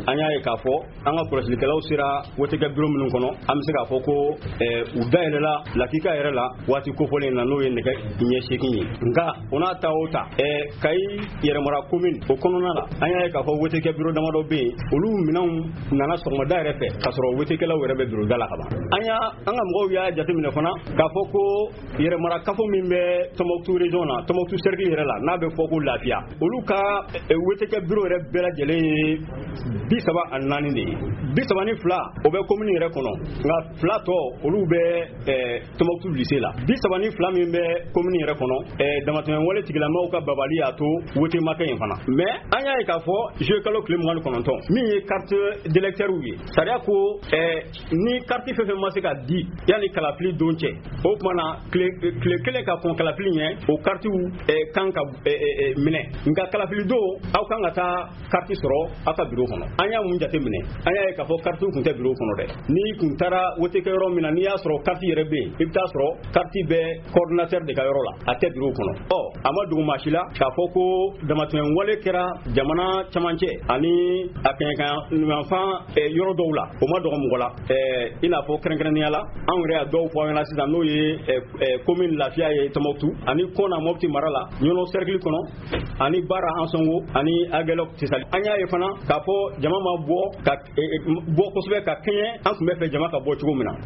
an y'a ye k'a fɔ an ka kɔlɔsilikɛlaw sera wotekɛ bureau minnu kɔnɔ an bɛ se k'a fɔ ko u dayɛlɛla lakika yɛrɛ la waati kofɔlen na n'o ye nɛgɛ ɲɛ 8 ye nka o n'a ta o ta Kayi yɛrɛmara commune o kɔnɔna la an y'a ye k'a fɔ wotekɛ bureau damadɔ bɛ yen olu minɛnw nana sɔgɔmada yɛrɛ fɛ k'a sɔrɔ wotekɛlaw yɛrɛ bɛ bureau da la kaban an ka mɔgɔw y'a jateminɛ fana k'a fɔ ko yɛrɛmara kafo min bɛ Tɔnbukutu région na Tɔnbukutu cercle yɛrɛ la n'a bɛ fɔ ko lafiya olu ka wotekɛ bureau yɛrɛ bɛɛ lajɛlen ye 34 de ye 32 o bɛ commune yɛrɛ kɔnɔ nka 2 tɔ olu bɛ Tɔnbukutu lycée la 32 min bɛ commune yɛrɛ kɔnɔ damatɛmɛ wale tigilamɔgɔw ka babali y'a to wote ma kɛ yen fana mais an y'a ye k'a fɔ juillet kalo tile 29 min ye carte d'électeur ye sariya ko ni carte fɛn fɛn ma se ka di yanni kalafili don cɛ o tuma na tile kelen ka kɔn kalafili ɲɛ o carte kan ka minɛ nka kalafili don aw kan ka taa carte sɔrɔ aw ka bureau kɔnɔ an y'a mun jate minɛ an y'a ye k'a fɔ carte tun tɛ bureau kɔnɔ dɛ n'i kun taara wotekɛ yɔrɔ min na n'i y'a sɔrɔ carte yɛrɛ bɛ yen i bɛ taa sɔrɔ carte bɛ coordinateur de ka yɔrɔ la a tɛ bureau kɔnɔ a ma dogo maa si la k'a fɔ ko damatɛmɛ wale kɛra jamana camancɛ ani a kɛɲɛkanyanfan yɔrɔ dɔw la o ma dɔgɔ mɔgɔ la i n'a fɔ kɛrɛnkɛrɛnnenya la anw yɛrɛ y'a dɔw fɔ an ɲɛna sisan n'o ye commune lafiya ye Tɔnbukutu ani Kɔna Mopti mara la Ɲɔnɔ cercle kɔnɔ ani Bara Ansongo ani Agɛlɛk Tisali an y'a ye fana k'a fɔ jama ma bɔ kosɛbɛ ka kɛɲɛ an tun bɛ fɛ jama ka bɔ cogo min na